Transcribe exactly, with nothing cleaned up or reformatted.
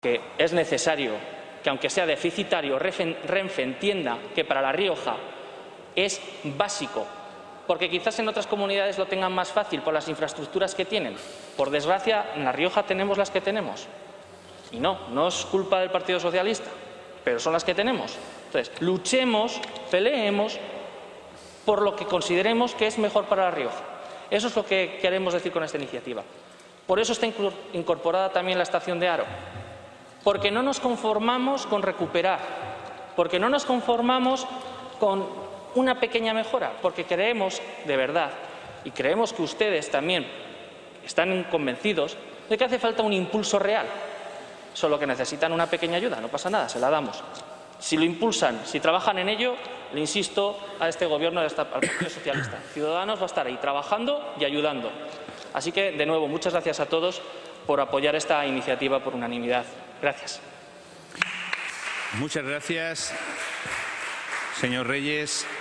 que es necesario que, aunque sea deficitario, Renfe entienda que para La Rioja es básico, porque quizás en otras comunidades lo tengan más fácil por las infraestructuras que tienen. Por desgracia, en La Rioja tenemos las que tenemos. Y no, no es culpa del Partido Socialista, pero son las que tenemos. Entonces, luchemos, peleemos por lo que consideremos que es mejor para La Rioja. Eso es lo que queremos decir con esta iniciativa. Por eso está incorporada también la estación de Haro. Porque no nos conformamos con recuperar, porque no nos conformamos con una pequeña mejora, porque creemos de verdad, y creemos que ustedes también están convencidos de que hace falta un impulso real. Solo que necesitan una pequeña ayuda, no pasa nada, se la damos. Si lo impulsan, si trabajan en ello, le insisto a este Gobierno, al Partido Socialista, Ciudadanos va a estar ahí trabajando y ayudando. Así que, de nuevo, muchas gracias a todos por apoyar esta iniciativa por unanimidad. Gracias. Muchas gracias, señor Reyes.